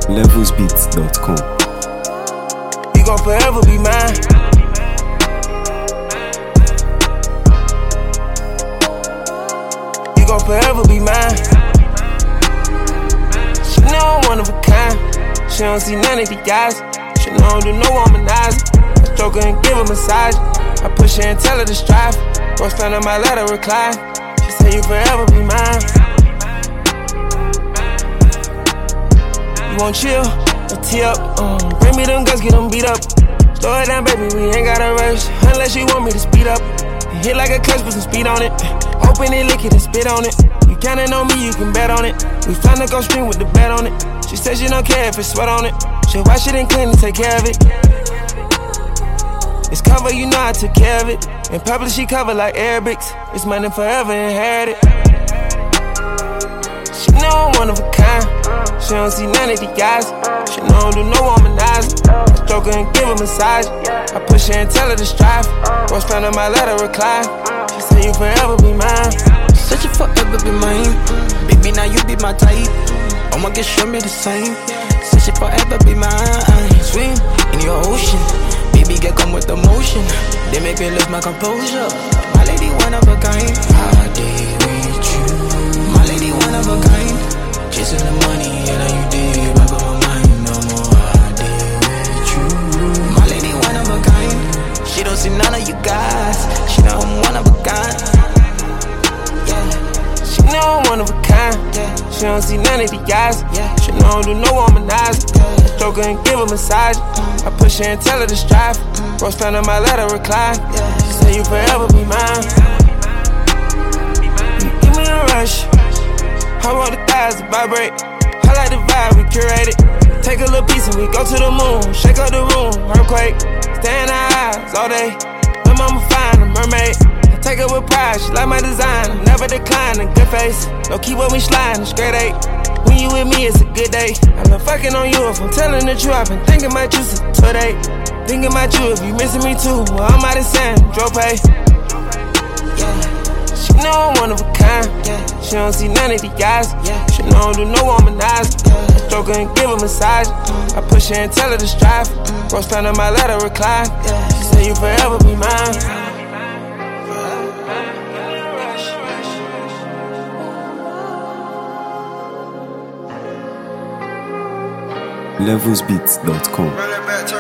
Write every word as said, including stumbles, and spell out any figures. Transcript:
levels beats dot com. You gon' forever be mine. You gon' forever be mine. She know I'm one of a kind. She don't see none of the guys. She know I don't do no womanizing. I stroke her and give her massage. I push her and tell her to strive. Roast down on my letter recline. She say you forever be mine. You won't chill or tee up. Um, bring me them guns, get them beat up. Slow it down, baby, we ain't gotta rush. Unless you want me to speed up. Hit like a clutch, put some speed on it. Open it, lick it, and spit on it. You countin' on me, you can bet on it. We find the Gulf Stream with the bet on it. She said she don't care if it's sweat on it. She wash it and clean and take care of it. It's cover, you know I took care of it. In public, she cover like Arabics. It's money forever inherited. She know I'm one of a kind. She don't see none of the guys. She know I don't do no womanizing. I stroke her and give her massage. I push her and tell her to strive. Roast down on my letter recline. She say you forever be mine. Said you forever be mine. Baby, now you be my type. I'ma get show me the same. Said you forever be mine. Swim in your ocean. Baby, get come with emotion. They make me lose my composure. My lady, one of a kind. I did with you. My lady, one of a kind. Chasing the money, and now you did back on my mind no more. I did with you. My lady, one of a kind. She don't see none of you guys. She know I'm one of a kind. Yeah. She know I'm one of a kind. Yeah. She don't see none of the guys. Yeah. She know I don't do no womanizing. Yeah. Stroke her and give her massage. Mm. I push her and tell her to strive. Mm. Roast down on my letter recline. Yeah. She say you forever be mine. You give me a rush. I want the thighs to vibrate. I like the vibe, we curate it. Take a little piece and we go to the moon. Shake up the room, earthquake. Stay in her eyes all day. My mama fine, a mermaid. I take her with pride, she like my design. I never decline, a good face. No keep with me sliding, straight eight. When you with me, it's a good day. I'm not fucking on you if I'm telling the truth. I've been thinking about you since today. Thinking about you if you missing me too. Well, I'm out of sand, drop pay. Yeah. She know I'm one of a kind. Yeah. She don't see none of the guys. Yeah. She know I don't do no womanizing. Yeah. I stroke her and give her massage. Mm. I push her and tell her to strive. Mm. Roast down on my letter recline. Yeah. She say you forever be mine. levels beats dot com.